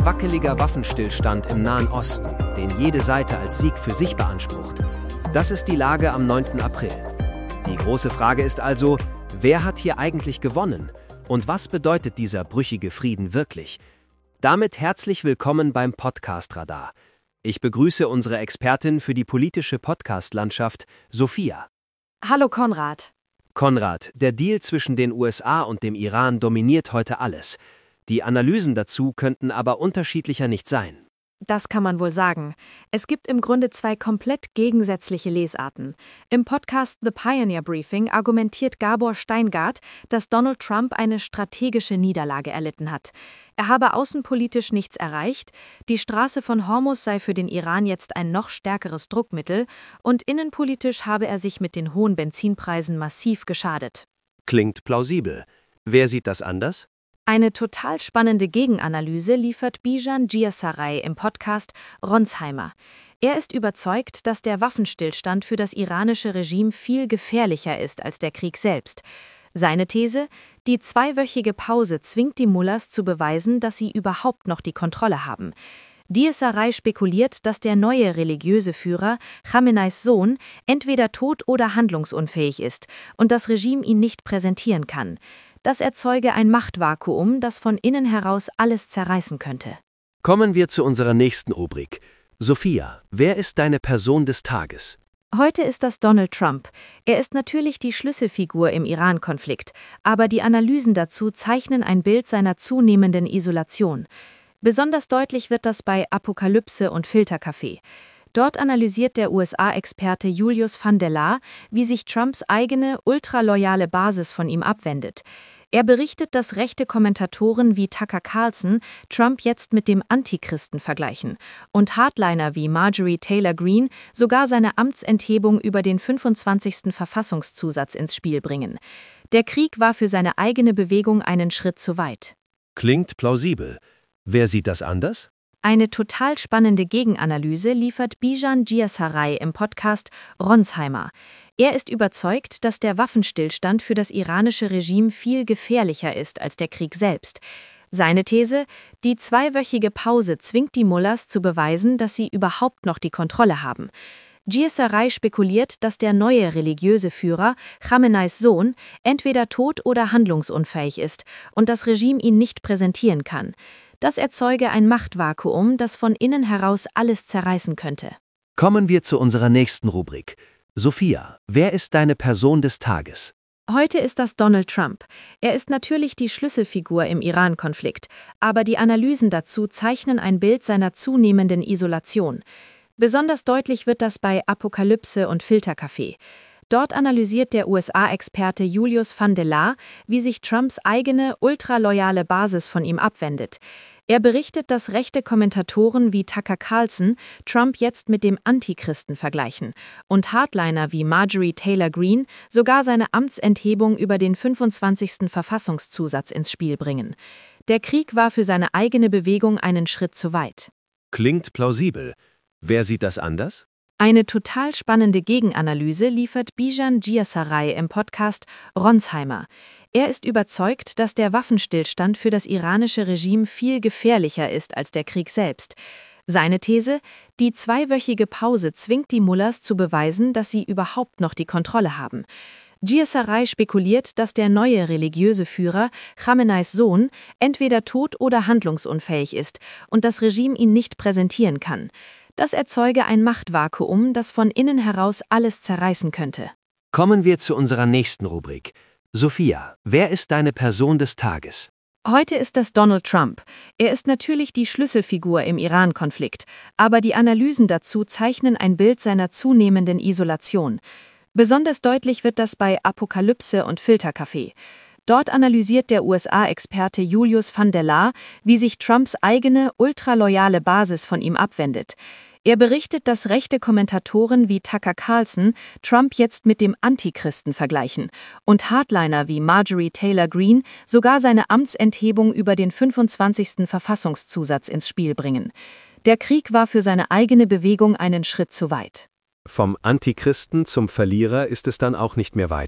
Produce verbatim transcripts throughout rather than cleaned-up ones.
Ein wackeliger Waffenstillstand im Nahen Osten, den jede Seite als Sieg für sich beansprucht. Das ist die Lage am neunten April. Die große Frage ist also, wer hat hier eigentlich gewonnen? Und was bedeutet dieser brüchige Frieden wirklich? Damit herzlich willkommen beim Podcast Radar. Ich begrüße unsere Expertin für die politische Podcast-Landschaft, Sophia. Hallo Konrad. Konrad, der Deal zwischen den U S A und dem Iran dominiert heute alles. Die Analysen dazu könnten aber unterschiedlicher nicht sein. Das kann man wohl sagen. Es gibt im Grunde zwei komplett gegensätzliche Lesarten. Im Podcast The Pioneer Briefing argumentiert Gabor Steingart, dass Donald Trump eine strategische Niederlage erlitten hat. Er habe außenpolitisch nichts erreicht, die Straße von Hormuz sei für den Iran jetzt ein noch stärkeres Druckmittel und innenpolitisch habe er sich mit den hohen Benzinpreisen massiv geschadet. Klingt plausibel. Wer sieht das anders? Eine total spannende Gegenanalyse liefert Bijan Giasaray im Podcast Ronsheimer. Er ist überzeugt, dass der Waffenstillstand für das iranische Regime viel gefährlicher ist als der Krieg selbst. Seine These: Die zweiwöchige Pause zwingt die Mullahs zu beweisen, dass sie überhaupt noch die Kontrolle haben. Giasaray spekuliert, dass der neue religiöse Führer, Chameneis Sohn, entweder tot oder handlungsunfähig ist und das Regime ihn nicht präsentieren kann. Das erzeuge ein Machtvakuum, das von innen heraus alles zerreißen könnte. Kommen wir zu unserer nächsten Rubrik. Sophia, wer ist deine Person des Tages? Heute ist das Donald Trump. Er ist natürlich die Schlüsselfigur im Iran-Konflikt, aber die Analysen dazu zeichnen ein Bild seiner zunehmenden Isolation. Besonders deutlich wird das bei Apokalypse und Filterkaffee. Dort analysiert der U S A-Experte Julius van der Laar, wie sich Trumps eigene, ultraloyale Basis von ihm abwendet. Er berichtet, dass rechte Kommentatoren wie Tucker Carlson Trump jetzt mit dem Antichristen vergleichen und Hardliner wie Marjorie Taylor Greene sogar seine Amtsenthebung über den fünfundzwanzigsten Verfassungszusatz ins Spiel bringen. Der Krieg war für seine eigene Bewegung einen Schritt zu weit. Klingt plausibel. Wer sieht das anders? Eine total spannende Gegenanalyse liefert Bijan Giasaray im Podcast Ronsheimer. Er ist überzeugt, dass der Waffenstillstand für das iranische Regime viel gefährlicher ist als der Krieg selbst. Seine These: Die zweiwöchige Pause zwingt die Mullahs zu beweisen, dass sie überhaupt noch die Kontrolle haben. Giasaray spekuliert, dass der neue religiöse Führer, Chameneis Sohn, entweder tot oder handlungsunfähig ist und das Regime ihn nicht präsentieren kann. Das erzeuge ein Machtvakuum, das von innen heraus alles zerreißen könnte. Kommen wir zu unserer nächsten Rubrik. Sophia, wer ist deine Person des Tages? Heute ist das Donald Trump. Er ist natürlich die Schlüsselfigur im Iran-Konflikt, aber die Analysen dazu zeichnen ein Bild seiner zunehmenden Isolation. Besonders deutlich wird das bei Apokalypse und Filterkaffee. Dort analysiert der U S A-Experte Julius van der Laar, wie sich Trumps eigene, ultraloyale Basis von ihm abwendet. Er berichtet, dass rechte Kommentatoren wie Tucker Carlson Trump jetzt mit dem Antichristen vergleichen und Hardliner wie Marjorie Taylor Greene sogar seine Amtsenthebung über den fünfundzwanzigsten Verfassungszusatz ins Spiel bringen. Der Krieg war für seine eigene Bewegung einen Schritt zu weit. Klingt plausibel. Wer sieht das anders? Eine total spannende Gegenanalyse liefert Bijan Giasaray im Podcast Ronsheimer. Er ist überzeugt, dass der Waffenstillstand für das iranische Regime viel gefährlicher ist als der Krieg selbst. Seine These: Die zweiwöchige Pause zwingt die Mullahs zu beweisen, dass sie überhaupt noch die Kontrolle haben. Giasaray spekuliert, dass der neue religiöse Führer, Chameneis Sohn, entweder tot oder handlungsunfähig ist und das Regime ihn nicht präsentieren kann. Das erzeuge ein Machtvakuum, das von innen heraus alles zerreißen könnte. Kommen wir zu unserer nächsten Rubrik. Sophia, wer ist deine Person des Tages? Heute ist das Donald Trump. Er ist natürlich die Schlüsselfigur im Iran-Konflikt, aber die Analysen dazu zeichnen ein Bild seiner zunehmenden Isolation. Besonders deutlich wird das bei Apokalypse und Filterkaffee. Dort analysiert der U S A-Experte Julius van der Laar, wie sich Trumps eigene, ultraloyale Basis von ihm abwendet. Er berichtet, dass rechte Kommentatoren wie Tucker Carlson Trump jetzt mit dem Antichristen vergleichen und Hardliner wie Marjorie Taylor Greene sogar seine Amtsenthebung über den fünfundzwanzigsten Verfassungszusatz ins Spiel bringen. Der Krieg war für seine eigene Bewegung einen Schritt zu weit. Vom Antichristen zum Verlierer ist es dann auch nicht mehr weit.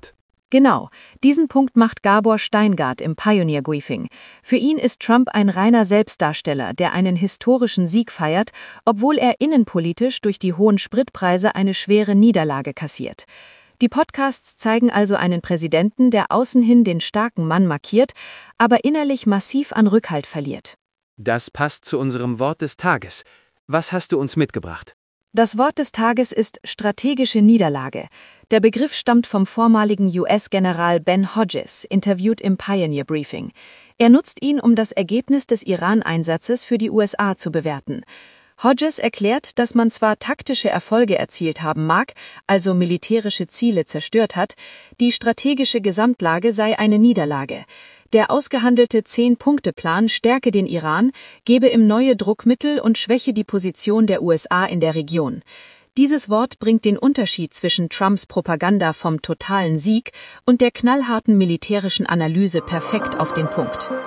Genau, diesen Punkt macht Gabor Steingart im Pioneer Briefing. Für ihn ist Trump ein reiner Selbstdarsteller, der einen historischen Sieg feiert, obwohl er innenpolitisch durch die hohen Spritpreise eine schwere Niederlage kassiert. Die Podcasts zeigen also einen Präsidenten, der außen hin den starken Mann markiert, aber innerlich massiv an Rückhalt verliert. Das passt zu unserem Wort des Tages. Was hast du uns mitgebracht? Das Wort des Tages ist strategische Niederlage. Der Begriff stammt vom vormaligen U S-General Ben Hodges, interviewt im Pioneer Briefing. Er nutzt ihn, um das Ergebnis des Iran-Einsatzes für die U S A zu bewerten. Hodges erklärt, dass man zwar taktische Erfolge erzielt haben mag, also militärische Ziele zerstört hat, die strategische Gesamtlage sei eine Niederlage. Der ausgehandelte Zehn-Punkte-Plan stärke den Iran, gebe ihm neue Druckmittel und schwäche die Position der U S A in der Region. Dieses Wort bringt den Unterschied zwischen Trumps Propaganda vom totalen Sieg und der knallharten militärischen Analyse perfekt auf den Punkt.